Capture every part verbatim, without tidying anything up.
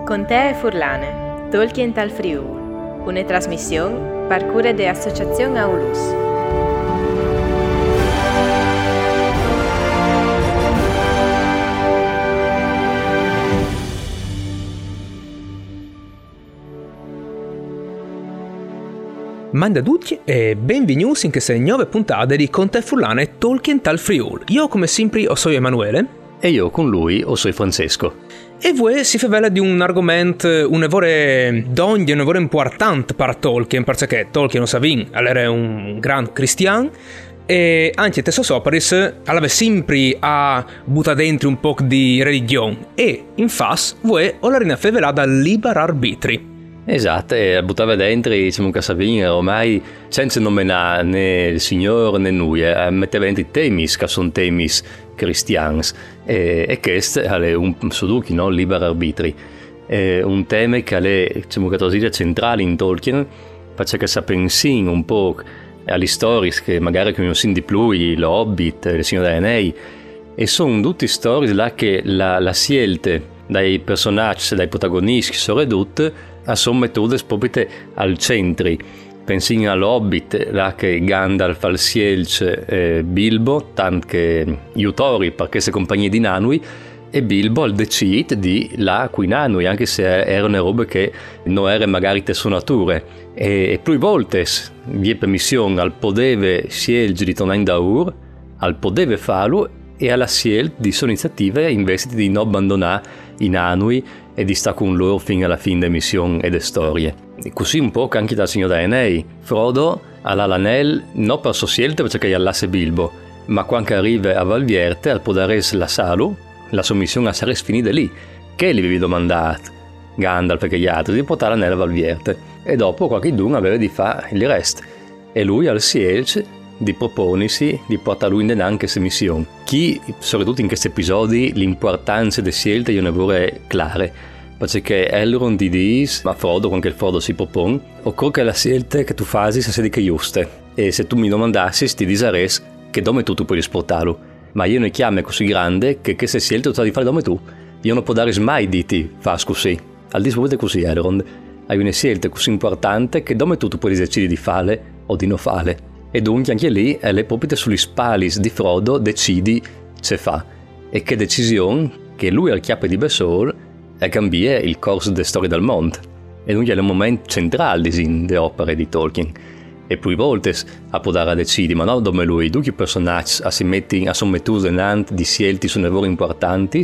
Contea e Furlane, Tolkien tal Friul, una trasmisión par cura de Asociación Aulus. Manda a tutti e benvenuti in questa nuova puntata di Contea e Furlane, Tolkien tal Friul. Io come sempre sono Emanuele. E io con lui sono Francesco. E voi si fa vela di un argomento, un evore d'ogni, un evore importante per Tolkien, perché Tolkien lo sapeva, era un gran cristiano, e anche Tesso Soparis aveva sempre a buttare dentro un po' di religione, e infatti voi o la rina fa vela dal libero arbitri. Esatto, e buttava dentro, diciamo che Savina ormai senza nominare né il Signore né noi, eh, metteva dentro i temi che sono temi cristiani, e, e questo è un suduki, no? Libero arbitri, è un tema che è, diciamo che è centrale in Tolkien, perché si pensa un po' alle storie che magari conosciamo di più, lo Hobbit, il Signore degli Anelli, e sono tutte storie là che la, la scelta dai personaggi, dai protagonisti sono ridotte a sono metodi proprio al centro. Pensiamo all'Hobbit, là che Gandalf al Sielce e Bilbo, tanto che gli autori per queste compagnie di Nanui, e Bilbo al decide di là qui Nanui, anche se erano robe che non erano magari te suonature. E, e più volte vi è permissione al podeve Sielge di tornare in Daur, al podeve farlo e alla scelta di sue iniziative invece di non abbandonare i Nanui e di stare con loro fino alla fine delle missioni e delle storie. E così un po' anche dal Signore degli Anelli. Frodo ha l'anello non per sua scelta perché gli allasse Bilbo, ma quando arriva a Valvierte al potere la Salu, la sua missione sarà finita lì, che gli avevi domandato Gandalf e gli altri di portare l'anello a Valvierte, e dopo qualche dun aveva di fare il resto, e lui al Sielce di proponisi di portare lui in anche queste missioni. Chi, soprattutto in questi episodi, l'importanza delle scelte io ne vorrei chiare, perché Elrond di dice, ma Frodo, con che il Frodo si propone, occorre che la scelta che tu fasi sia di che giuste, e se tu mi domandassi ti disares che dove tu, tu puoi esportarlo, ma io ne chiamo così grande che queste scelte tu devi fare dove tu, io non può dare mai di ti fa così, al di sopra così Elrond, hai una scelta così importante che dove tu, tu puoi decidere di fare o di non fare. E dunque anche lì è le proprie sugli spalis di Frodo decidi se fa, e che decisione che lui al chiappe di Besol è cambiare il corso delle storie del mondo, e dunque è il momento centrale delle opere di Tolkien, e più volte a poter decidere ma no dove lui tutti i personaggi si mettono a sommettere dinanzi di scelte su lavori importanti,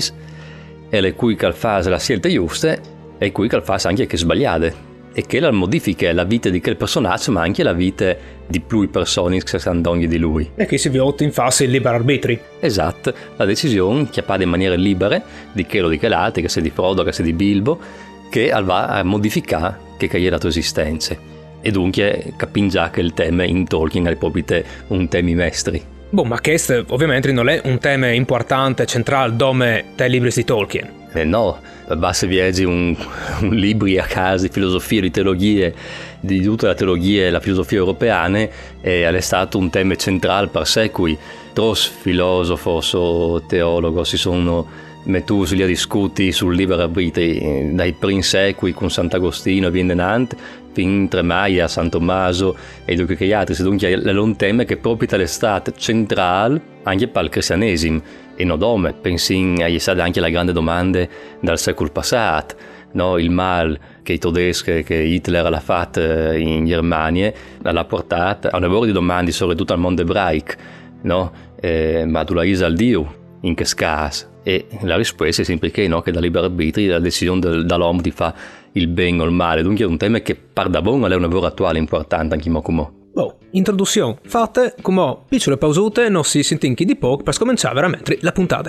e le cui che fa la scelta giusta e cui che fa anche che sbagliate, e che la modifica la vita di quel personaggio ma anche la vita di più persone che stanno ogni di lui. E che si vota in fase il libero arbitri. Esatto, la decisione che appare in maniera libera di quello di quell'altro, che sia di Frodo, che sia di Bilbo, che va a modificare che è la tua esistenza. E dunque capiamo già che il tema in Tolkien è proprio un tema mestri. Boh, ma questo ovviamente non è un tema importante, centrale, come dai libri di Tolkien. Eh no, basta viaggi un, un libro a casa di filosofia, di teologie, di tutta la teologia e la filosofia europeane, e è stato un tema centrale per secoli. Tros filosofi o teologi si sono mettuti lì a discutere sul libero arbitrio dai primi secoli con Sant'Agostino e viene Nant, fin Tremaia, San Tommaso e tutti gli altri. Dunque è un tema che proprio è stato centrale anche per il cristianesimo. E non dome, pensi agli stati anche la grande domanda dal secolo passato, no? Il mal che i tedeschi, che Hitler l'ha fatto in Germania, l'ha portato a un lavoro di domande soprattutto al mondo ebraico, no? Eh, ma tu la risa al Dio, in che caso? E la risposta è sempre che no, che da libero arbitrio la decisione del, dall'uomo di fare il bene o il male, dunque è un tema che par da buono è un lavoro attuale importante anche in come. Oh, introduzione fatte, come piccole pausute, non si sentinchi di poco per scominciare veramente la puntata.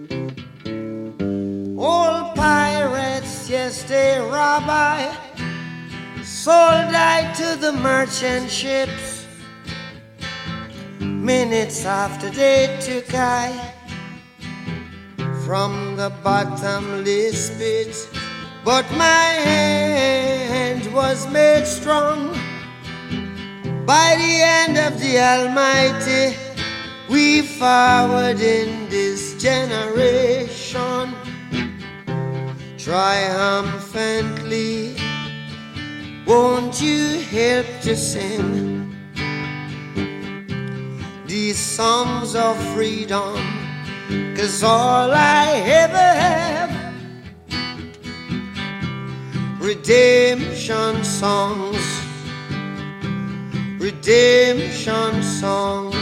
All pirates, yes they rob I, sold I to the merchant ships. Minutes after they took I from the bottomless pit, but my hand was made strong by the hand of the Almighty. We forward in this generation triumphantly. Won't you help to sing these songs of freedom? 'Cause all I ever have, redemption songs, redemption songs.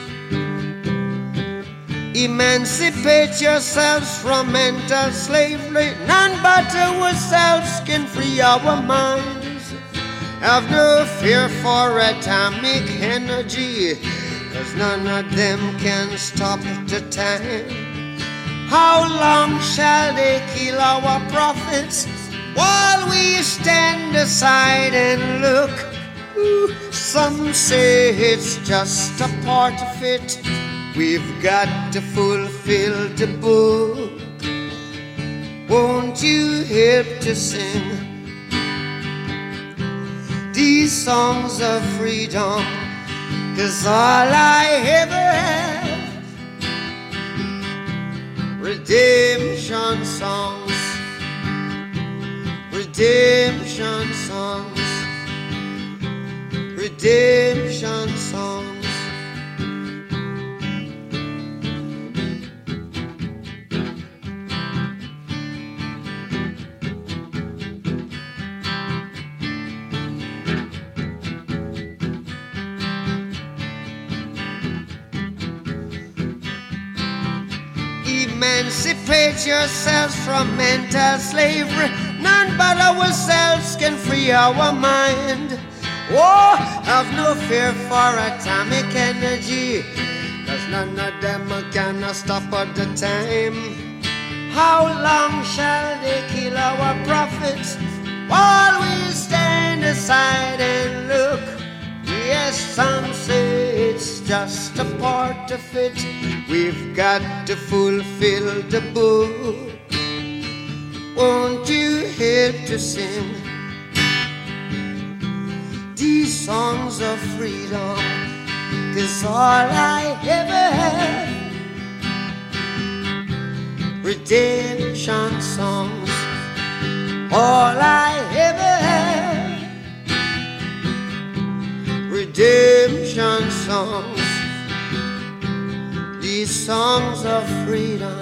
Emancipate yourselves from mental slavery. None but ourselves can free our minds. Have no fear for atomic energy, 'cause none of them can stop the time. How long shall they kill our prophets while we stand aside and look? Ooh, some say it's just a part of it. We've got to fulfill the book. Won't you help to sing these songs of freedom? 'Cause all I ever have, redemption songs, redemption songs, redemption songs. Emancipate yourselves from mental slavery. None but ourselves can free our mind. Oh, have no fear for atomic energy, 'cause none of them can stop at the time. How long shall they kill our prophets while we stand aside and look? Yes, some say it's just a part of it. We've got to fulfill the book. Won't you help to sing these songs of freedom? 'Cause all I ever have, redemption songs. All I ever have, redemption songs. These songs of freedom,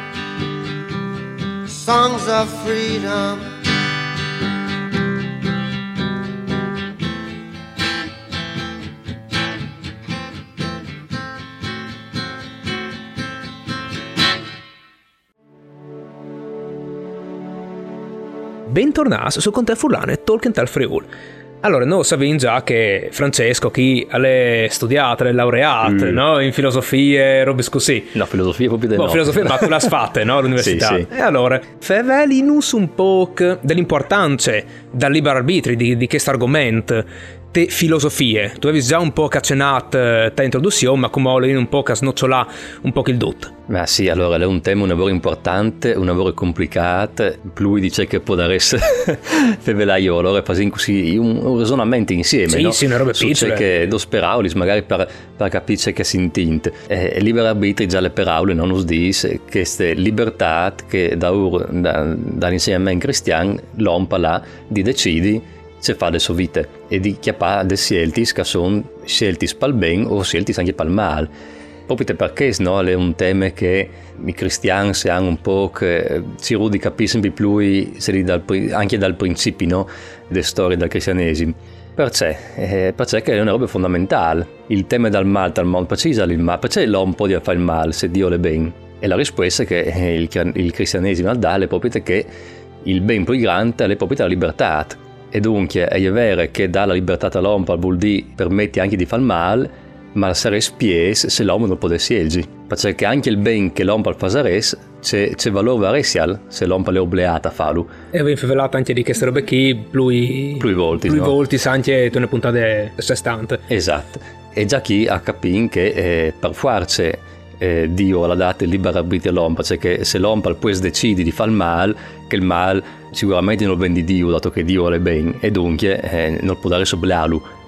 songs of freedom. Bentornati su Conte Furlane e Tolkien tal Friul. Allora, noi sappiamo già che Francesco, chi ha studiato, è laureato, mm. no? In filosofia e robe così. No, filosofia proprio di no. no. Filosofia, ma tu l'hai fatta, no? All'università. Sì, sì. E allora, favelinus un po' dell'importanza del libero arbitrio, di, di questo argomento, te filosofie. Tu avevi già un po' accennato te introduzione, ma come volevi un po' che snocciolà un po' il tutto. Ma sì, allora è un tema, un lavoro importante, un lavoro complicato. Lui dice che può dare fevelaio, allora facciamo così un, un ragionamento insieme, sì, no? Sì, una roba piccola. Che dos peraulis, magari per, per capire che si intende. Eh, libero arbitrio già le paraule non nos dice che queste libertà che da, da, dall'insegnamento cristiano l'ompa là di decidi se fa le sue vite e di chiappare dei scelti che sono scelti per il bene o scelti anche per il male. Proprio perché no, è un tema che i cristiani si hanno un po' che si rudi capiscono di più dal, anche dal principio, no, delle storie del cristianesimo. Perché? Eh, perché è una roba fondamentale. Il tema del male dal mondo, perché il male, perché l'uomo può fare il male se Dio le bene? E la risposta è che il, il cristianesimo dà è proprio che il ben più grande è proprio la libertà. E dunque è vero che dà la libertà all'uomo vuol dire permette anche di fare il male, ma sarebbe spies se l'uomo non potesse scegliere. Perché anche il ben che l'uomo fa c'è, c'è valore varesial se l'uomo è obbligato a farlo. E vi infevelato anche di queste robe qui, più, più volti, più no? volti anche una puntata a sé stante. Esatto. E già chi ha capito che eh, per farci eh, Dio l'ha dato il libero arbitrio all'uomo, perché se l'uomo poi decide di fare il male, che il male sicuramente non viene di Dio, dato che Dio è bene, e dunque eh, non può dare sobbliarlo.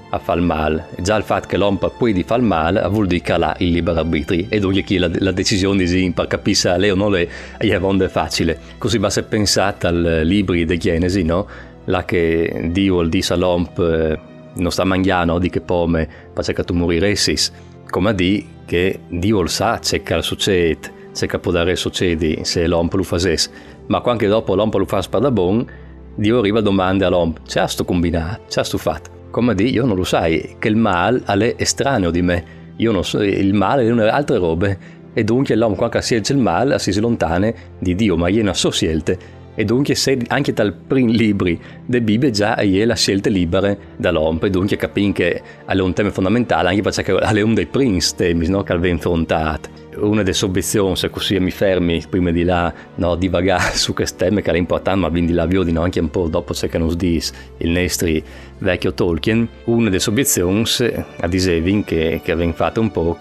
a fare il male. Già il fatto che l'uomo poi di fare il male vuol dire che ha il libero arbitrio e dunque chi la, la decisione di per capire se lei o non le è è facile. Così va se pensate al libro di Genesi, no? Là che Dio vuol dire all'uomo eh, non sta mangiando di che pome perché tu moriresti, come di che Dio lo sa c'è che succede, c'è che può dare succedi se l'uomo lo facesse, ma quando dopo l'uomo lo fa per da buon, Dio arriva a domande all'uomo, c'è sto combinato, c'è sto fatto, come di io non lo sai, che il male è estraneo di me, io non so, il male è una altre robe, e dunque l'uomo quando sceglie il male si lontane di Dio, ma io non so scelte. E dunque se anche dal primo libri della Bibbia già è la scelta libera dall'uomo, e dunque capisco che è un tema fondamentale anche perché è uno dei primi temi, no, che viene affrontato. Una delle obiezioni, se così mi fermi prima di là, no, divagare su questo tema che è importante, ma quindi la vedo no, anche un po' dopo se che non si dice il nostro vecchio Tolkien, una delle obiezioni a Disevin che, che viene fatta un po'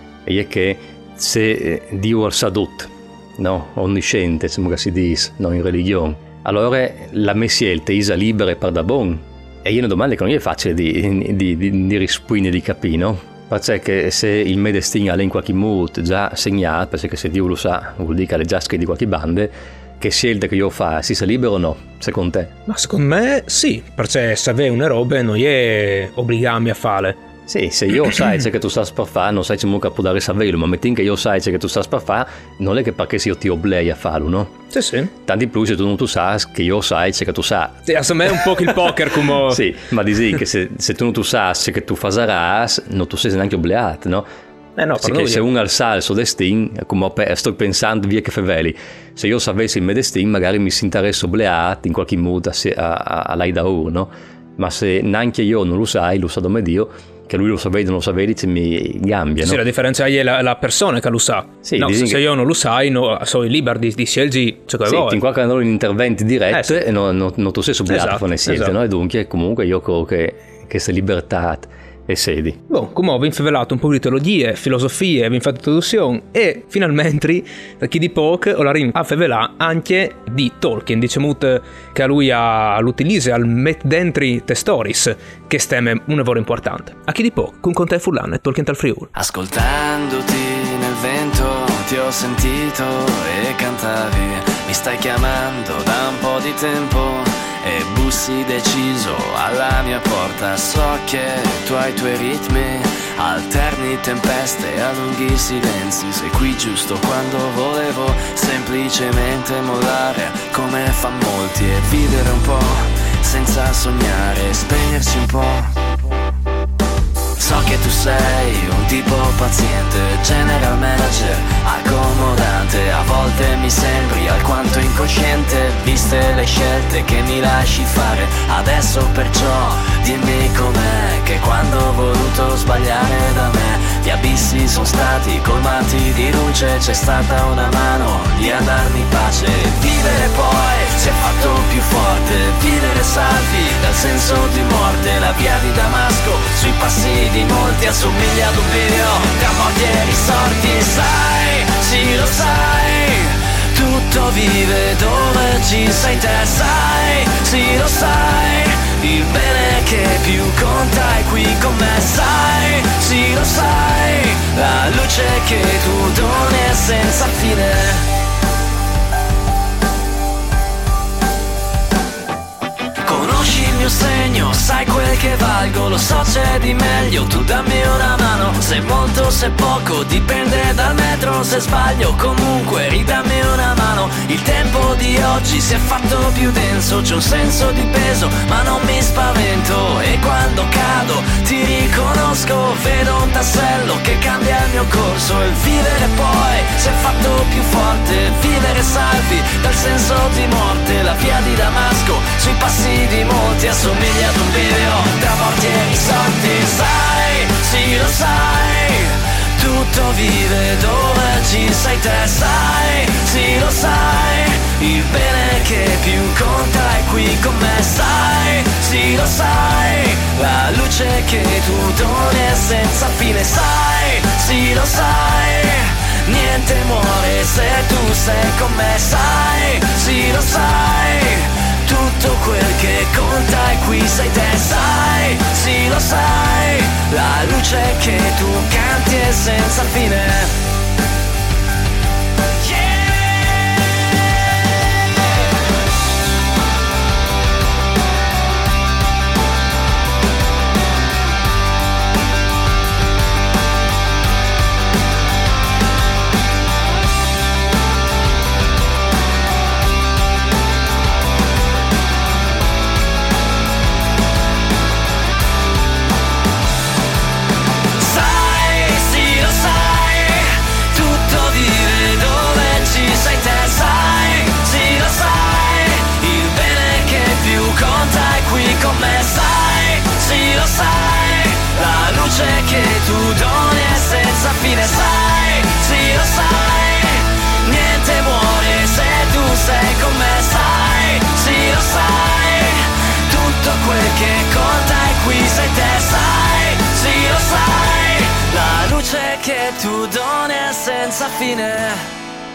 è che se Dio sa tutto, no, onnisciente, come si dice, no, in religione. Allora la mia scelta è libera per da buon. E io una domanda che non è facile di, di, di, di rispondere, di capire, no? Perché se il mio destino è in qualche modo già segnato, perché se Dio lo sa, vuol dire che è già scritto di qualche bande, che scelta che io faccio, si sa libero o no, secondo te? Ma secondo me sì, perché se avere una roba non è obbligarmi a fare. Sì, se io sai che tu sai per fare, non sai che mucca può dare saperlo, ma metti che io sai che tu sai per fare, non è che perché se io ti obblighi a farlo, no? Sì, sì. Tanti più se tu non tu sai che io sai che tu sai. Sì, a me è un po' il poker come... Sì, ma dici che se, se tu non tu sai che tu fasaras, non tu sei neanche obbligato, no? Eh no, perché se uno alza il suo destino, come sto pensando via che faveli, se io sapessi il mio destino magari mi si interessa obbligato in qualche modo a, a, a lei da uno, no? Ma se neanche io non lo sai, lo sa come Dio, che lui lo sa vedi o non lo sa vedi, mi cambia, no? Sì, la differenza è la, la persona che lo sa. Sì, no, se, che... se io non lo sai, no, sono libero di, di scegliere ciò che sì, vuoi. in qualche modo in interventi diretti eh, sì. e non, non, non tu sei obbligato esatto, a fare scelte, esatto. No? E dunque comunque io credo che questa libertà e sedi. Bon, come ho rivelato un po' di teologie, filosofie, vi fatto traduzione e finalmente da chi di poco ho la rim a rivelare anche di Tolkien, diciamo che a lui ha l'utilizzo al met dentro te stories, che stemme un lavoro importante. A chi di poco con Conte Fullan e Tolkien tal Friul. Ascoltandoti nel vento ti ho sentito e cantavi, mi stai chiamando da un po' di tempo e bussi deciso alla mia porta. So che tu hai i tuoi ritmi, alterni tempeste a lunghi silenzi. Sei qui giusto quando volevo semplicemente mollare, come fa molti, e vivere un po' senza sognare, spegnersi un po'. So che tu sei un tipo paziente, general manager, accomodante. A volte mi sembri alquanto incosciente, viste le scelte che mi lasci fare. Adesso perciò dimmi com'è, che quando ho voluto sbagliare da me gli abissi sono stati colmati di luce. C'è stata una mano lì a darmi pace. Vivere poi si è fatto più forte, vivere salvi dal senso di morte. La via di Damasco sui passi di molti assomiglia ad un video tra morti e risorti. Sai, sì lo sai, tutto vive dove ci sei te. Sai, sì lo sai, il bene che più conta è qui con me. Sai, sì lo sai, la luce che tu doni è senza fine. Conosci il mio segno, sai quel che valgo, lo so c'è di meglio, tu dammi una mano. Se molto, se poco, dipende dal metro. Se sbaglio comunque ridammi una mano. Il tempo di oggi si è fatto più denso, c'è un senso di peso ma non mi spavento. E quando cado ti riconosco, vedo un tassello che cambia il mio corso. Il vivere poi si è fatto più forte, vivere salvi dal senso di morte. La via di Damasco sui passi di molti assomiglia ad un video tra morti e risorti. Sai, sì lo sai, tutto vive dove ci sei te. Sai, sì lo sai, il bene che più conta è qui con me. Sai, sì lo sai, la luce che tu doni è senza fine. Sai, sì lo sai, niente muore se tu sei con me. Sai, sì lo sai, tutto tutto quel che conta è qui sei te, sai, sì lo sai, la luce che tu canti è senza fine. Che tu doni è senza fine, sai, sì lo sai, niente muore se tu sei con me, sai, sì lo sai, tutto quel che conta è qui sei te, sai, sì lo sai, la luce che tu doni è senza fine.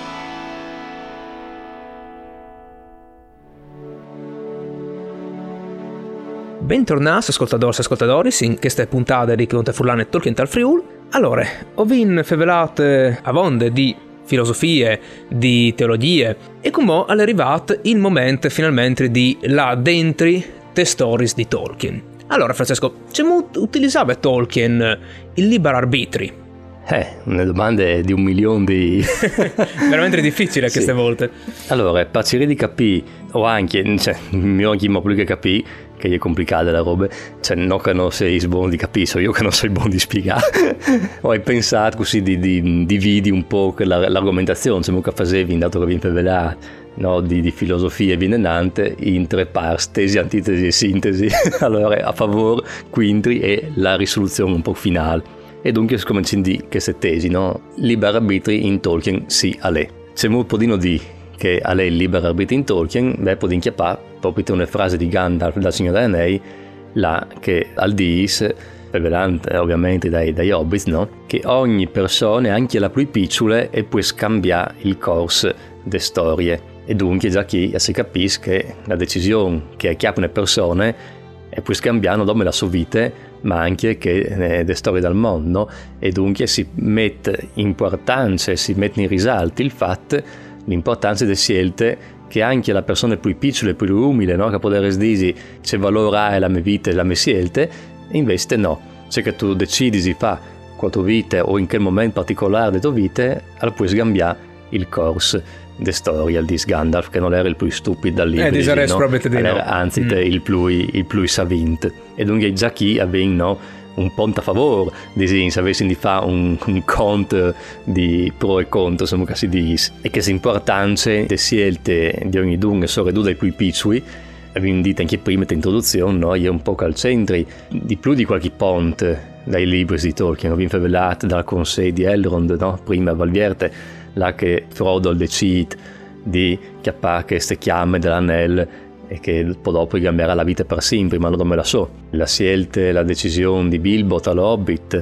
Bentornati ascoltadores e ascoltadoris in questa puntata di Conte Furlan e Tolkien tal Friul. Allora, ho vin fevelate a vonde di filosofie, di teologie e come è arrivato il momento finalmente di la dentri te stories di Tolkien. Allora Francesco, come utilizzava Tolkien il libero arbitri? Eh, una domanda di un milione di... Veramente difficile queste sì. volte. Allora, per cercare di capire, o anche, cioè, io anche ma più che capire, che è complicata la roba, cioè non che non sei buono di capire, so io che non sei buono di spiegare. Ho pensato così di, di dividi un po' la, l'argomentazione, se che facevi, dato che vi impevelato, no, di, di filosofia vinenante in tre parti, tesi, antitesi e sintesi. Allora, a favore, quintri e la risoluzione un po' finale. E dunque cominciamo di queste tesi, no? Libero arbitri in Tolkien sì a lei. Se mu podino di che a lei libero arbitri in Tolkien, beh podin chiappare proprio una frase di Gandalf dal Signore degli Anelli, là che al dis, rivelante ovviamente dai, dai hobbits, no? Che ogni persona, anche la più piccola, e può scambiare il corso delle storie. E dunque già chi si capisce che la decisione che ha chiappa una persona e può scambiare non la sua vita, ma anche che eh, le storie dal mondo, e dunque si mette importanza, si mette in risalto il fatto, l'importanza delle scelte che anche la persona più piccola e più umile, no? Che può dire c'è valore ha la mia vita e la mia scelte, invece no, c'è che tu decidi di fare con la tua vita o in quel momento particolare della tua vita, allora puoi scambiare il corso de storia al dis Gandalf, che non era il più stupido dal libro, eh, no? Era, anzi mm. il più il più savint, e dunque già chi aveva no, un punto a favore di se avessi di fare un, un conto di pro e contro, insomma che si dice, e che l'importanza delle scelte di ogni dunque sono ridotte ai più piccoli. Abbiamo detto anche prima di introduzione, no? È un po' al centro di più di qualche ponte dai libri di Tolkien, abbiamo rivelato dal Consiglio di Elrond, no? Prima a Valvierte, là che Frodo decide di chiappare queste chiamme dell'anello e che poi dopo cambierà la vita per sempre, ma non me la so. La scelta, la decisione di Bilbo all'Hobbit,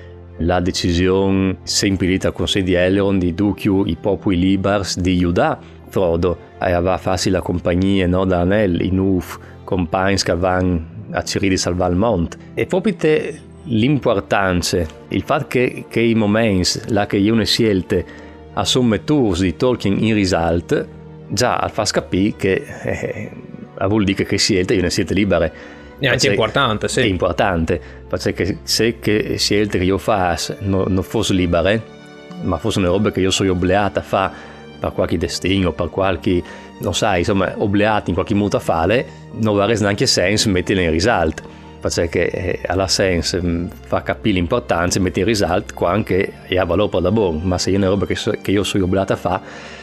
la decisione sempre al Consiglio di Elrond di Duchiu i popoli libers di Giudà. Frodo aveva fatto la compagnia, no, dell'anello, in Uf, compagni che avevano a cercare di salvare il mondo. E proprio te, l'importanza, il fatto che, che i momenti, là che io ne scelte, a sommettus di Tolkien in risalto, già fa capire che eh, vuol dire che scelte io ne scelte libere. È anche importante, sì. È importante, perché se che scelte che io faccio non, non fossero libere, ma fossero robe che io sono obbligato a fare per qualche destino, per qualche, non sai, insomma, obbligato in qualche modo a fare, non avrebbe neanche senso metterle in risalto. Perché eh, alla senso fa capire l'importanza e mette in risalto qua anche e ha valore per da buono, ma se io ne roba che, so, che io sono obbligato a fare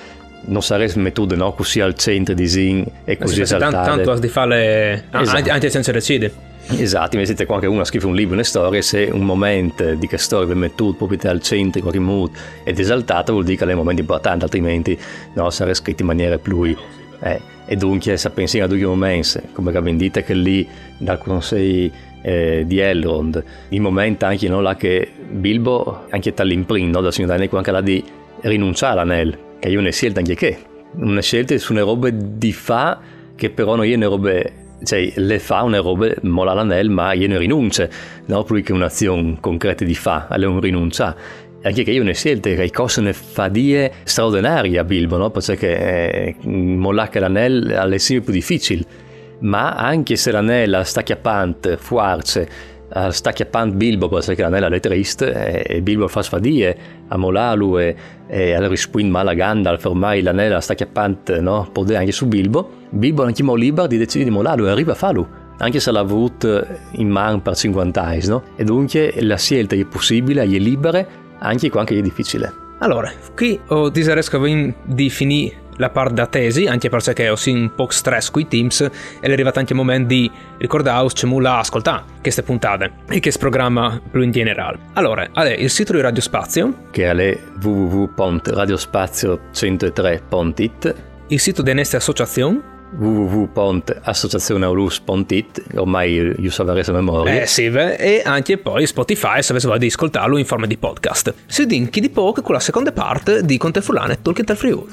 non sarebbe metodo, no, così al centro di zin e così esaltare. Tanto, tanto di fare esatto. anche, anche senza decidere. Esatto, invece se quando uno scrive un libro, una storia, se un momento di che storia viene mettuto proprio al centro in qualche modo ed esaltata, vuol dire che è un momento importante, altrimenti no, sarebbe scritto in maniera più eh, e dunque se pensi ad un momento come abbiamo detto che lì dal Consiglio eh, di Elrond il momento anche no, là che Bilbo anche dall'imprint no, dal Signore degli Anelli anche là di rinunciare all'anello, che è una scelta anche che una scelta su una roba di fa che però non gliene robe, cioè le fa una roba, molla l'anello, ma gliene rinuncia, no? Più che un'azione concreta di fa, è un rinuncia. Anche che io ne scelte che cose ne fa die straordinarie a Bilbo, no? Perché eh, mollare l'anello è sempre più difficile, ma anche se l'anello sta chiappante, fuarce, sta chiappando Bilbo perché l'anello è triste, e Bilbo fa sfadie a mollarlo e, e al rispondere male a Gandalf, ormai l'anello sta chiappante, no? Può anche su Bilbo. Bilbo anche mo libero di decidere di mollarlo e arriva a farlo, anche se l'ha avuto in mano per cinquanta anni, no? E dunque la scelta è possibile, è libera, anche quando è difficile. Allora, qui ho desiderio di finire la parte da tesi, anche perché ho sì un po' stress con i teams e è arrivato anche il momento di ricordarvi c'è molto a ascoltare queste puntate e che si programma più in generale. Allora, allora, il sito di Radio Spazio, che è w w w punto radiospazio centotre punto it, il sito di Neste Associazione, w w w punto associazione aulus punto it, ormai io so avere a memoria. Eh sì, e anche poi Spotify se avete voglia di ascoltarlo in forma di podcast. Si dinchi di poco con la seconda parte di Conte Fulane Tolkien dal Friuli.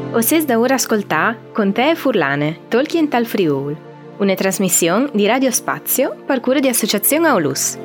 Osses da ora ascoltà Con te e Furlane, Tolkien tal Friul, una trasmissione di Radio Spazio per cura di Associazione Aulus.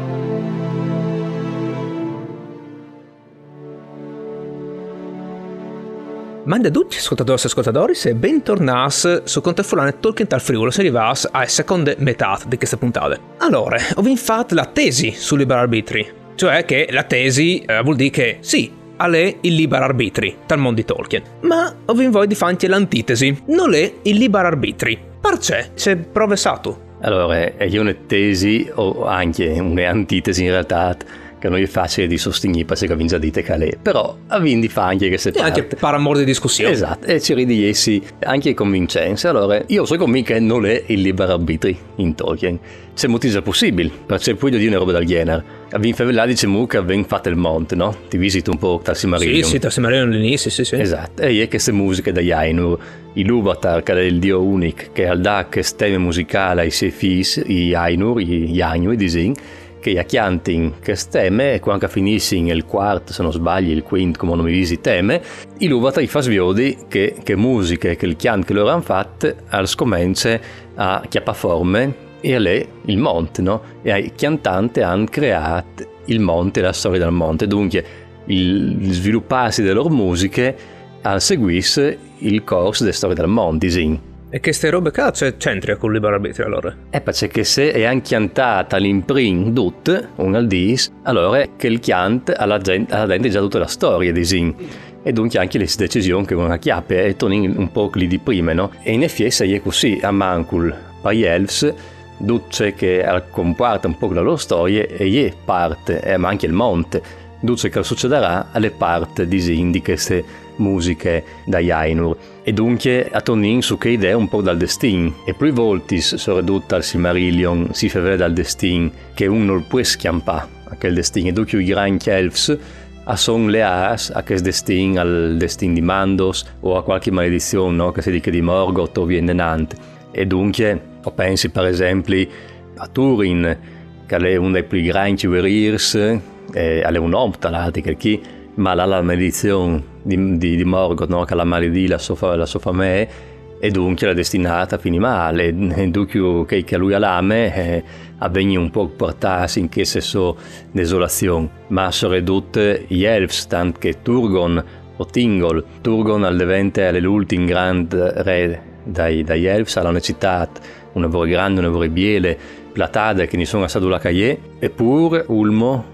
Manda a tutti ascoltatori e ascoltatori e bentornati su Con te e Furlane Tolkien tal Friul, se arrivas alla seconda metà di questa puntata. Allora, ho fatto la tesi sul libero arbitri, cioè che la tesi eh, vuol dire che sì, è il libero arbitri dal mondo di Tolkien, ma ho vinto di fare l'antitesi, non è il libero arbitri. Perché? C'è provesato. Allora, è una tesi o anche un'antitesi in realtà che non è facile di sostenere perché vince a dite che è, però a Vindi fa anche che se parte. E anche per amore di discussione. Esatto, e ci ridiesi anche convincenze. Allora, io sono convinto che non è il libero arbitri in Tolkien. C'è motivo possibile, perché poi di una roba del genere. A Vin Favellà diciamo che avven fatto il monte, no? Ti visiti un po' tal Silmarillion. Sì, sì, tal Silmarillion all'inizio, sì, sì. Esatto, e è queste musiche da Ainur, il Ilúvatar, che è il dio unico, che al dà che stemme musicale ai suoi figli, i Ainur, i Ainur, i disin, che a chiantin che stemme, e quando finisce il quarto, se non sbagli, il quinto, come non mi visi teme, il Ilúvatar gli fa sviodi che, che musiche, che il chiant che loro hanno fatto, al scomence a chiappaforme, e a lei il monte, no? E i cantanti hanno creato il monte, la storia del monte, dunque il, il svilupparsi delle loro musiche al seguisse il corso della storia del monte, sì. E che ste robe cazzo c'entra con il libero arbitrio allora? E perché se è anche cantata all'imprin tut, un al dis, allora che il chiant alla gente, alla gente già tutta la storia di sin. E dunque anche le decisioni che una chiappe e tonin un po' lì di prima, no? E in effetti è così, a Mancul, poi elves, Duce che comporta un po' la loro storia e è parte, eh, ma anche il monte, Duce che succederà alle parti di di queste musiche da Ainur. E dunque a Tonin su che idea un po' dal destino. E più volte sono ridotta al Silmarillion si fa vedere dal destino che uno non può schiampare a quel destino. E dunque i grandi elves a son le as a questo destino, al destino di Mandos o a qualche maledizione, no? Che si dica di Morgoth o viene Nante. E dunque o pensi per esempio a Turin, che è uno dei più grandi guerriers, eh, è un uomo tra l'altro che chi, ma ha la maledizione di, di, di Morgoth, no? Che la maledì la sua, la sua famiglia, e dunque è destinata a finire male. E dunque che, che lui all'ame eh, avviene un po' portarsi in che senso desolazione. Ma sono ridotte gli elves, tanto che Turgon o Thingol, Turgon al diventa l'ultimo grande re dai, dagli elves, alla città una vore grande, una vore biele, platade che ne sono a Sadula Caie, eppure Ulmo,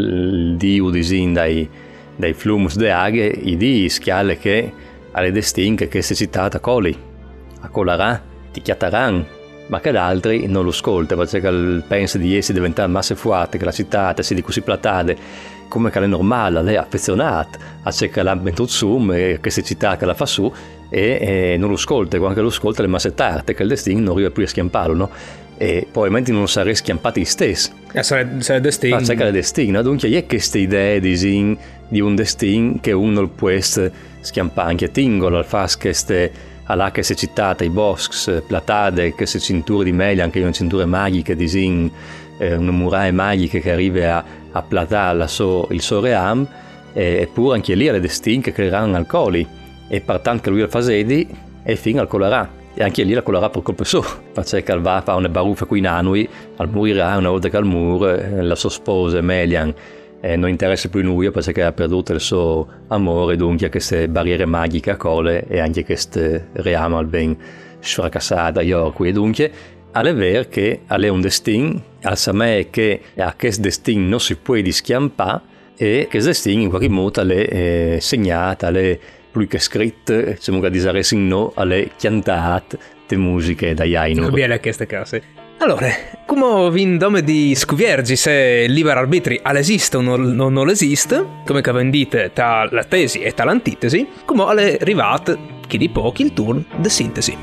il dio di Sin dai, dai Flumus de Aghe, i di schiale che alle destinche che si citata coli, a colarà, ti chiataran, ma che altri non lo ascolta, perché pensa di essi diventare masse fuate, che la città si di così platade, come che è normale, lei è affezionata, a ciò che l'ha messo su, che si città che la fa su, e, e non lo ascolta, quando lo ascolta le masse tarte, che il destino non arriva più a schiamparlo, no? E probabilmente non sarei schiampati gli stessi. Eh, sarebbe il destino. Ma c'è che è il destino, dunque è questa idea di, sin, di un destino che uno può schiampare, anche Thingol, al fas queste alla che si citata i boschi, platade, che si cinture di meglio, anche una cintura magica di sin, eh, una muraia magica che arriva a, a platare so, il suo ream, eh, eppure anche lì alle destine che creeranno alcoli. E pertanto che lui al fasedi e fin al colerà, e anche lì la colerà per colpa sua, perché al va fa una baruffa qui in anui, al morirà una volta che al muro la sua sposa Melian eh, non interessa più lui perché ha perduto il suo amore, dunque queste barriere magiche a cole e anche queste reame al ben sfracassate a York, e dunque alle ver che alle un destino, al sapere che a questo destino non si può dischiampare e questo destino in qualche modo è eh, segnato, è più che scritto, diciamo che disaresi no alle chiantate le musiche da Ainur. Bene a queste case. Allora, come vi indome di scuviergi se il libero arbitri all'esiste o non, non, non esiste, come che vendite tra la tesi e tra l'antitesi, come alle arrivate, chi di pochi, il turno di sintesi.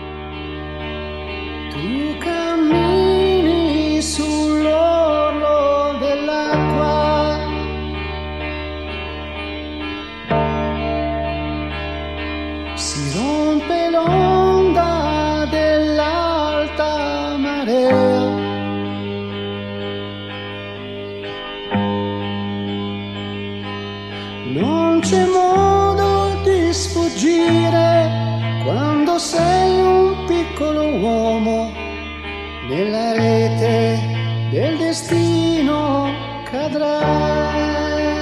Tu cammini sull'orlo dell'acqua, si rompe l'onda dell'alta marea, non c'è modo di sfuggire sfuggire quando sei un piccolo uomo nella rete del destino cadrai.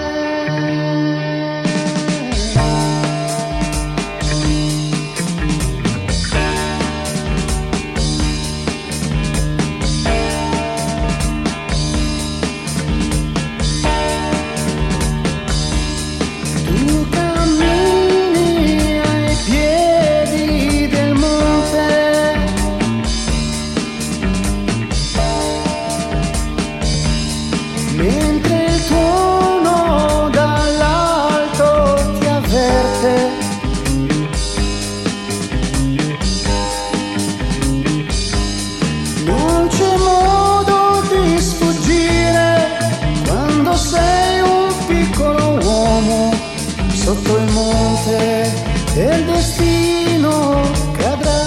Sotto il monte del destino cadrà.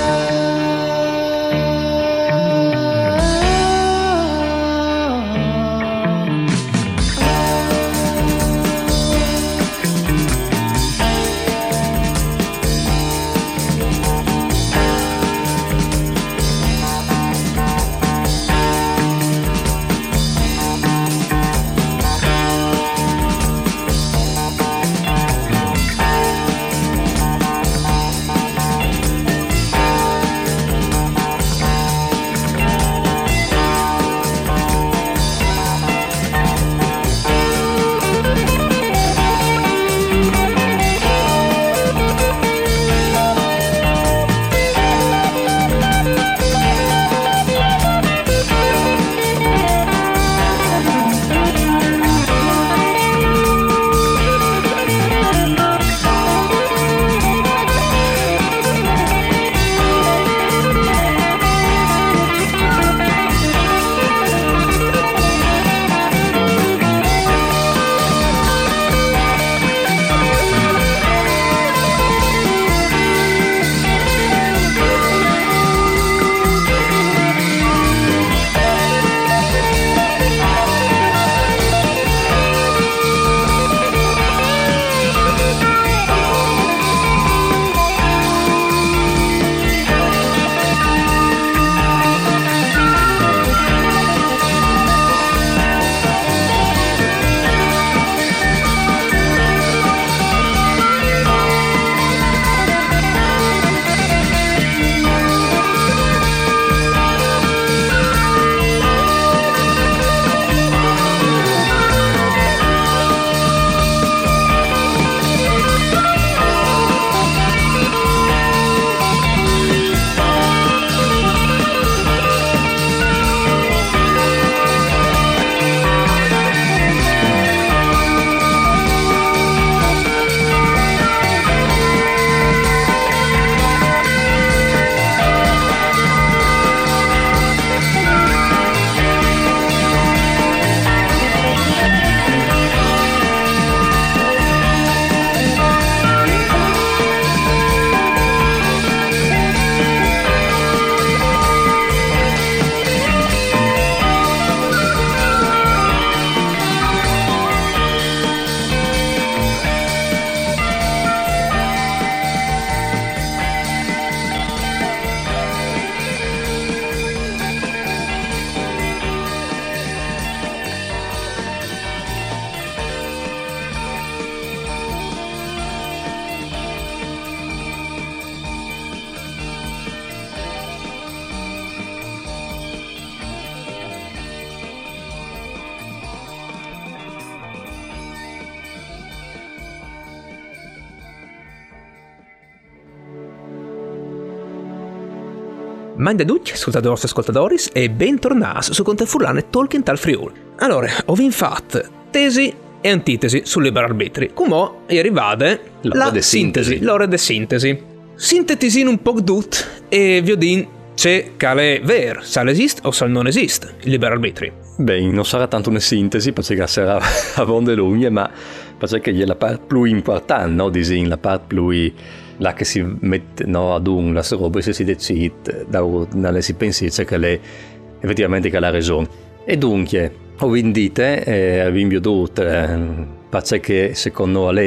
Mande tutti, ascoltatori e ascoltadoris, e bentornati su Conte Furlane Tolkien tal Friul. Allora, ho infatti tesi e antitesi sul libero arbitri. Come è arrivata la de sintesi, sintesi. l'ora de sintesi. Sintetisino un po' tut e vi ho detto c'è che è vero, se esiste o se non esiste il libero arbitri. Beh, non sarà tanto una sintesi, perché sarà a vonde lunghe, ma perché è la parte più importante, no? Disin, la parte più là che si mette, no, ad un la roba se si decide, da una si pensa che lei effettivamente che ha ragione. E dunque, ho indite, eh, vi invio tutte, eh, perché secondo lei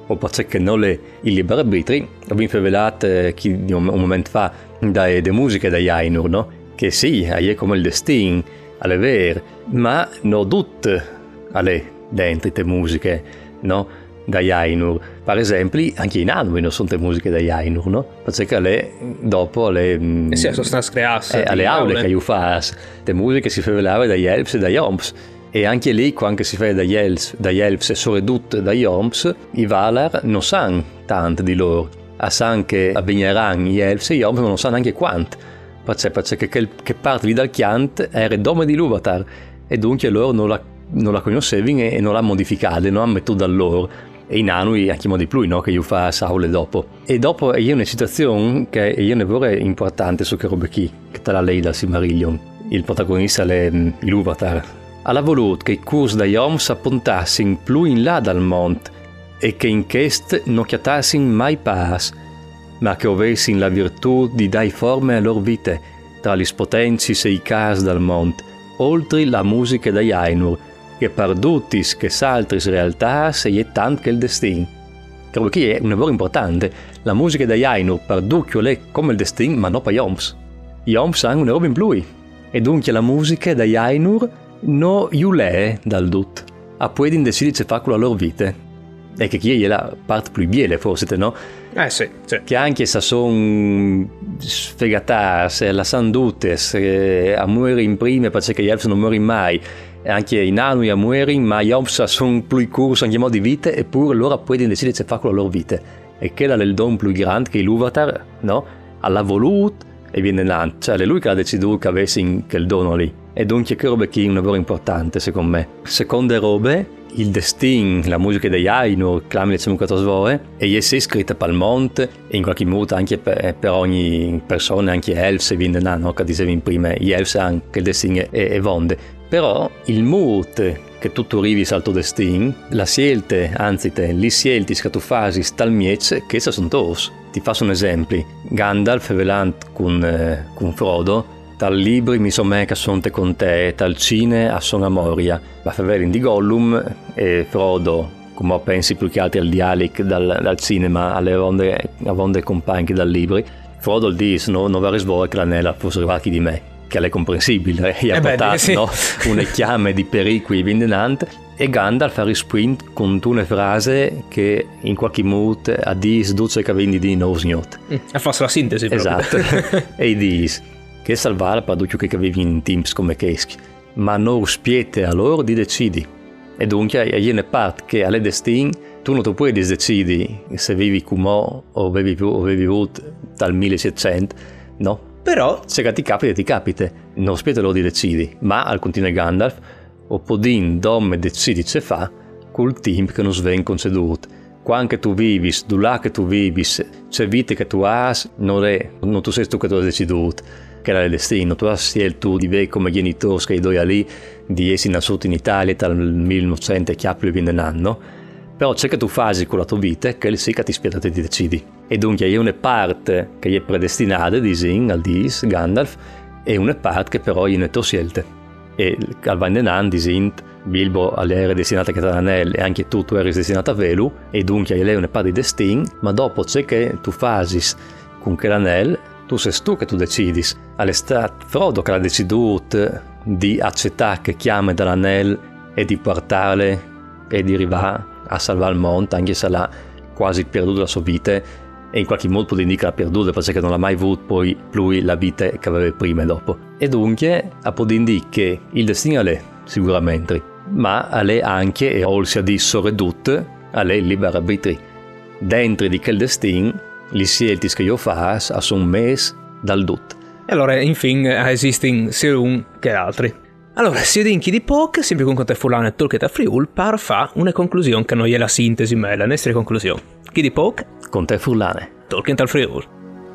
o perché non le il libero arbitri, abbiamo rivelato chi un, un momento fa dalle de musiche da Ainur, no? Che sì, è come il destino, è vero, ma non tutte alle dentro le musiche, no? Da Ainur. Per esempio, anche in Anui non sono le musiche da Ainur, no? Perché le, dopo le... Eh sì, sono state create. Eh, alle aule che io faccio, le musiche si rivelava dagli Elves e dagli Orms. E anche lì, quando si fa dagli Elves, dagli Elves e soprattutto dagli Orms, i Valar non sanno tanto di loro. A sanno che avvegneranno gli Elves e gli Orms, ma non sanno neanche quanto. Perché, perché che, che parte lì dal Chiant era il nome di Lúvatar. E dunque loro non la, non la conoscevano e non la modificata, non la mettuto da loro. E in Anui anche mo di più, no? Che io fa Saule dopo. E dopo è una situazione che io ne vorrei importante su che roba qui, che te la lei da Silmarillion. Il protagonista è Ilúvatar. Ha voluto che i corsi da Yom si appuntassero più in là dal monte e che in questo non chiatassero mai pas, ma che avessero la virtù di dare forme a loro vite tra gli potenzi e i casi dal monte, oltre la musica da Ainur, che per tutti che s'altre realtà si è tanto che il destino. Credo che è un lavoro importante. La musica da Ainur per tutti è come il destino, ma non per gli Oms. Gli Oms hanno una roba in più, e dunque la musica da Ainur non è dal tutto. A poi decidere se fa con la loro vita. E che chi è la parte più bella, forse, no? Eh sì, sì. Che anche se sono sfegatà, se la sanno tutte, se a muore in prima perché gli altri non muoiono mai, anche in Anui a muoiono, ma gli altri sono più corsi anche in modo di vita, eppure loro poi decidere se fa con la loro vita. E che è il don più grande che Ilúvatar, no? Ha voluto e viene là. Cioè è lui che ha deciso che avesse quel dono lì. E dunque che roba che è un lavoro importante secondo me. Seconde robe, il destino, la musica degli Ainur, clammi le quattordici e è scritta per il monte e in qualche modo anche per, per ogni persona, anche elfs e viene là, no? Che dicevi prima, gli elfs hanno che il destino è, è vonde. Però il mood che tu arrivi al tuo destino, la scelte, anzi te, le scelte che tu fai tal miece, che sono tos. Ti faccio un esempio. Gandalf è velant con, eh, con Frodo, tal libri mi sono me che sono te con te, tal cine a sono a Moria. Ma favelin di Gollum e Frodo, come pensi più che altro al dialect dal, dal cinema, alle onde, onde compagni dal libri. Frodo dice, no, non va a risvore che l'anella fosse arrivati di me. Che è comprensibile, eh? Gli ha eh portato beh, sì. no? un chiame di pericoli vindenante e Gandalf fa rispondere con una frase che in qualche modo ha dis duce che vendi di no sgnot. Mm, ha fatto la sintesi proprio. Esatto. E dis che salvare per tutti che avevi in teams come Keschi, ma non spiete a loro di decidi. E dunque è una parte che alle destini tu non ti puoi decidi se vivi come o avevi, o avevi avuto dal millesettecento, no? Però se ti capita ti capita, non spiete loro di decidi, ma al continua Gandalf o podin dom decidi se fa col team che non sven conceduto. Quando tu vivi, du là che tu vivi, c'è vita che tu hai, non è, non tu sei tu che tu hai deciduto, che era il destino, tu hai scelto di vedere come genitori che i due lì di essere nasciuti in Italia dal millenovecento e chiappi viene un anno, però c'è che tu fai con la tua vita, che è sì che ti spiega ti decidi. E dunque è una parte che è predestinata, disin, al dis, Gandalf, e una parte che però è una tua scelta. E al Vandenan, disin, Bilbo era destinata a Catananel e anche tu, tu eri destinata a Velu, e dunque è una parte di destin, ma dopo c'è che tu fai con quell'anel, tu sei tu che tu decidi. All'estate Frodo che ha deciduto di accettare che chiame dall'anel e di portarle e di arrivare a salvare il mondo, anche se l'ha quasi perduto la sua vita, e in qualche modo può indicare la perduta perché non ha mai avuto poi lui la vita che aveva prima e dopo. E dunque ha può indicare che il destino è sicuramente, ma è anche, e oltre a di sorredute, è il libero arbitrio. Dentro di quel destino, le scelte che io faccio sono messe dal tutto. E allora, infine, esistono sia un che altri. Allora, si dinchi di poco, sempre con Conte Furlane e Tolkien da Friul, per fare una conclusione che non è la sintesi, ma è la nostra conclusione. Chi di poco? Conte Furlane. Tolkien dal Friul.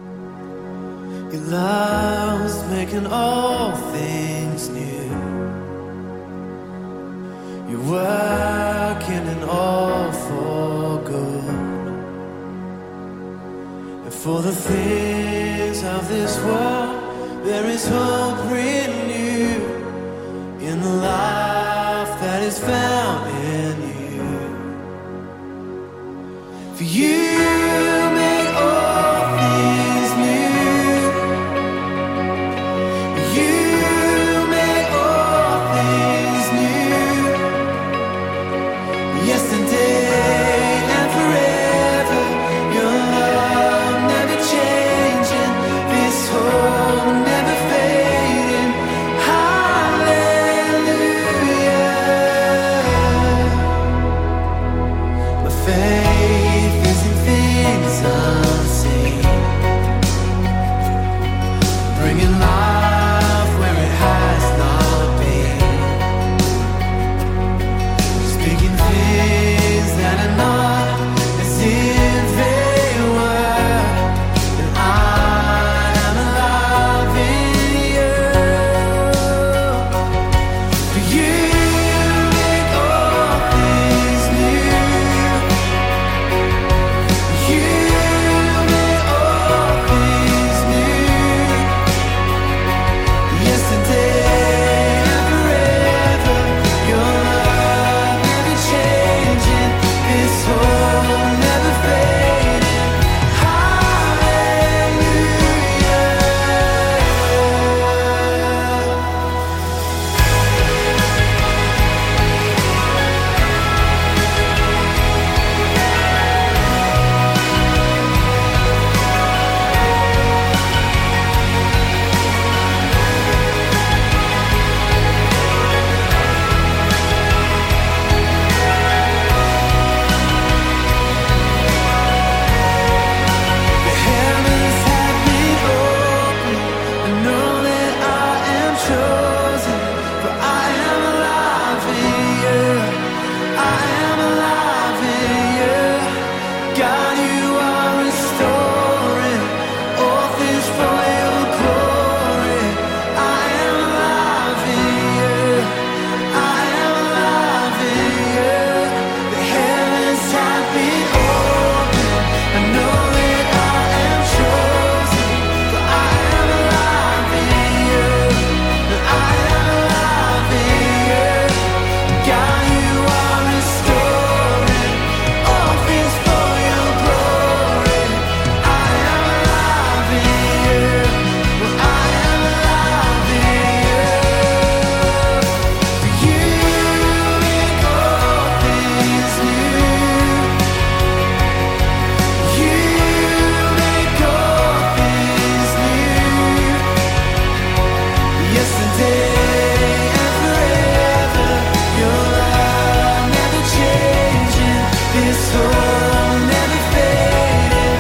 Your love's making all things new. You're working in all for good. And for the things of this world, there is hope renewed in the life that is found in you. For you make all things new. You make all things new. Yesterday and forever, your love never changing, this hope never fading. Hallelujah. My faith is in things unseen, bringing life where it has not been, speaking things that are not as if they were, and I am alive in you. For you make all things new. You make all things new. Yesterday and forever, your love never changing, this hope never fading. The heavens have been opened. I know that I am chosen, for I am alive in you. I am alive in you. God, you are restoring all things for your glory. I am alive in you. I am alive in you. The heavens have been opened. I know that I am chosen, for I am alive in you. I am alive in you. God, you are restoring all things for your glory. I am alive in you. I am alive in you. For you make all things new. You make all things new. Yesterday and forever, your love never changing, this hope never fading.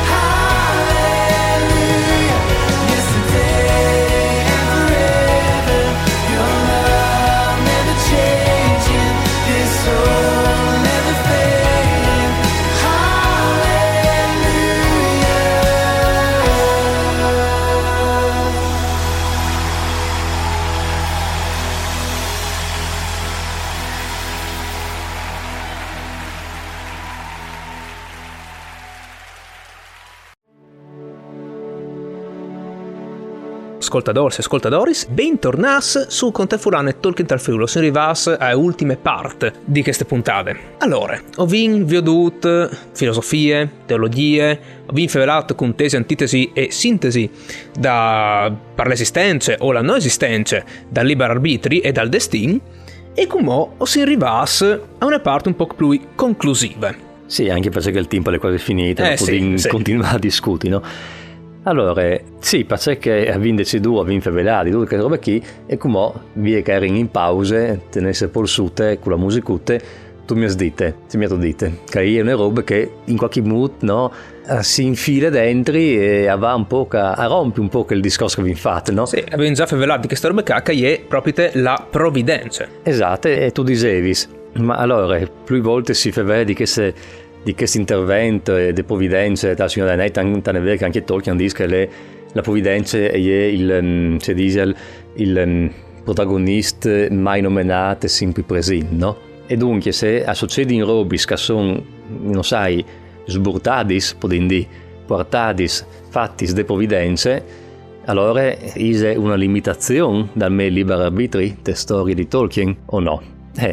Hallelujah. Yesterday and forever, your love never changing, this hope never fading. Hallelujah. Ascoltadores e ascoltadoris, bentornas su Conte Furlane Tolkien tal Friulo. Sono arrivati alle ultime parti di queste puntate. Allora, ho vin vi ho dut filosofie, teologie, ho vin fevelato con tesi, antitesi e sintesi da per l'esistenza o la non esistenza dal libero arbitri e dal destin, e come ho si arrivati a una parte un po' più conclusiva. Sì, anche perché il tempo è quasi finito, Eh, non sì, possiamo sì. continuare a discutere, no? Allora, sì, perché abbiamo deciso, abbiamo fevelato, tutte queste robe qui, e come vi che erano in pause, tenesse polsute con la musicute, tu mi hai detto, ti mi hai detto, che è una roba che in qualche modo, no, si infila dentro e va un po' a, a rompe un po' il discorso che vi fate, no? Sì, abbiamo già fevelato di questa roba qua, che è proprio la provvidenza. Esatto, e tu dicevi, ma allora, più volte si fevela di queste di questo intervento e di provvidenza dal Signore Danei, tanto è vero che anche Tolkien dice che le, la provvidenza è il, si dice, il, il protagonista mai nominato e sempre presente, no? E dunque se succede in robis che sono, non sai, sburtadis, podendo portadis, fattis de provvidenze, allora è una limitazione dal me libero arbitri, te storie di Tolkien o no? Eh,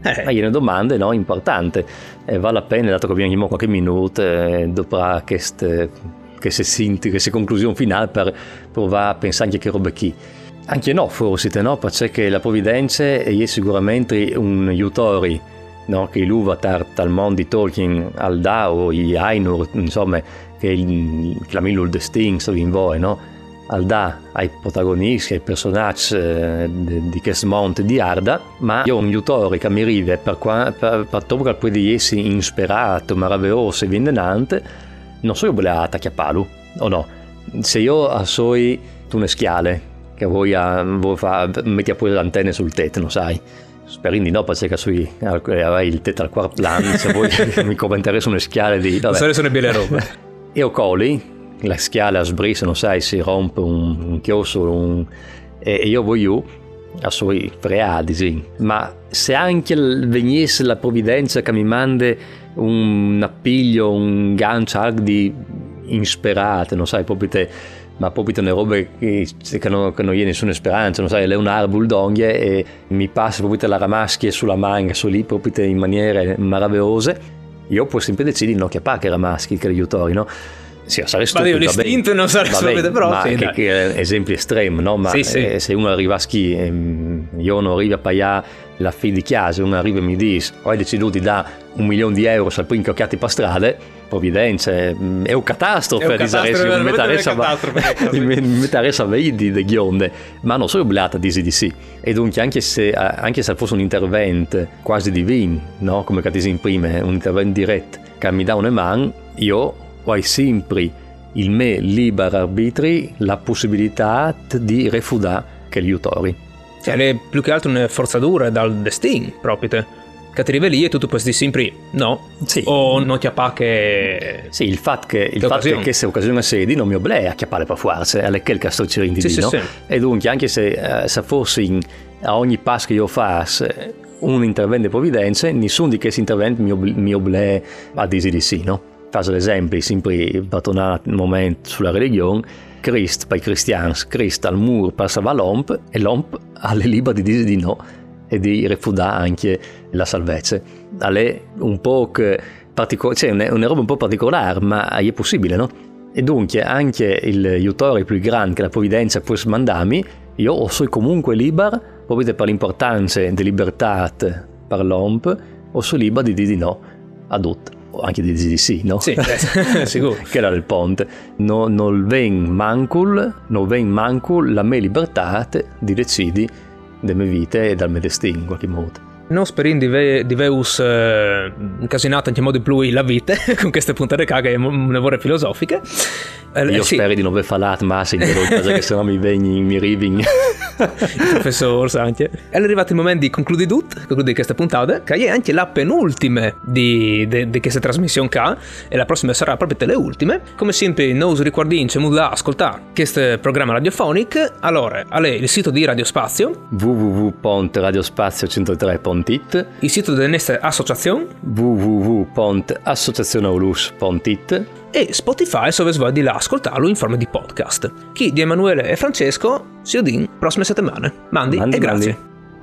Eh. Ma gliene domande, no, importante. E vale la pena, dato che abbiamo qualche minuto, eh, dopo queste, queste sinti, queste conclusioni finali, per provare a pensare anche che roba chi. Anche no, forse, no? Perché la provvidenza è sicuramente un aiutori, no? Che l'uva tal mondo di Tolkien al da o gli Ainur, insomma, che il, che la Milo il destino, so in voi, no? Al da ai protagonisti, ai personaggi eh, di, di questo mondo di Arda, ma io un aiutore che mi arriva per, qua, per, per tutto che può essere insperato, meraviglioso e vendente, non so io volevo attaccare o no. Se io a soi tu ne schiale, che vuoi, a, vuoi fare, metti a pure le antenne sul tetto, non sai. Spero di no, perché sui avrai il tetto al quarto plano, se vuoi mi commenterei su una schiale di... Non so, sono belle robe. Io coli, la schiala sbrisa, non sai, si rompe un, un chiostro, un, e io voglio a suoi freadisi, ma se anche venisse la provvidenza che mi manda un appiglio, un gancio di insperate, non sai, proprio te, ma proprio le robe che, che non, che non hai nessuna speranza, non sai, Leonardo Buldonghe e mi passa proprio la ramaschia sulla manga, su lì proprio in maniere meravigliose, io può sempre decidere di non chiappare che ramaschi, che aiutori, no? Sì, sarei stupido, ma l'istinto non sarei stupido, però ma sì, che, che è esempio estremo, no? Ma sì, sì. Eh, se uno arriva a schi, eh, io non arrivo a pagare la fine di chiesa, uno arriva e mi dice ho deciso di dare un milione di euro al primo occhiati per strade, provvidenza, è un catastrofe, è un catastrofe, mi metterei a vedi di ghionde, ma non sono obbligato a dire di sì, e dunque anche se, anche se fosse un intervento quasi divino, no? Come che ti prima, un intervento diretto che mi dà una mano, io hai sempre il me libero arbitri la possibilità di refudare che gli autori. Cioè, è più che altro una forzatura dal destino, proprio te. Che ti arrivi lì e tu, tu puoi dire sempre no, sì. O non ti appà che... Sì, il fatto che, il fatto che questa occasione sedi non mi obbliga a chiappare per forza, è quel che sto cercando di sì, dire, sì, no? sì. E dunque, anche se, uh, se fosse in, a ogni passo che io faccio un intervento di provvidenza, nessuno di questi interventi mi, obli- mi obbliga a dire di sì, no? Faccio l'esempio, sempre per tornare un momento sulla religione, Cristo per i cristiani, Cristo al muro per salvare l'omp e l'omp alle libere di dire di no e di refudare anche la salvezza. È un po' particolare, cioè una roba un po' particolare, ma è possibile, no? E dunque anche il aiutore più grande che la provvidenza può mandarmi, io sono comunque libero, proprio per l'importanza di libertà per l'omp, o sono libero di dire di no a tutto. Anche di dire di sì, no? Sì, eh, sicuro. Che era il ponte. No, non ven mancul, non ven mancul la mia libertà di decidi delle mie vite e dal mio destino in qualche modo. Non sperando di, ve, di veus eh, incasinato in che modo più la vita con queste puntate che è un'evore filosofiche. Eh, Io sì. Spero di non aver parlato ma se che se no mi vegni, mi riving. Il professor anche. È arrivato il momento di concludere tutto, concludere questa puntata, che è anche la penultima di, di, di questa trasmissione qua, e la prossima sarà proprio le ultime. Come sempre, noi ricordiamo c'è da ascoltare questo programma radiofonico. Allora, a lei il sito di Radio Spazio w w w punto radiospazio centotré punto it, il sito della nostra associazione w w w punto associazione aulus punto it e Spotify se vuoi di là ascoltarlo in forma di podcast. Chi di Emanuele e Francesco si udin prossime settimane. Mandi, mandi e grazie.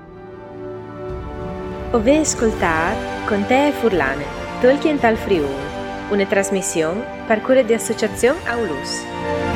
Ove ascoltar con te e Furlane, Tolkien tal Friuli, una trasmissione per cura di Associazione Aulus.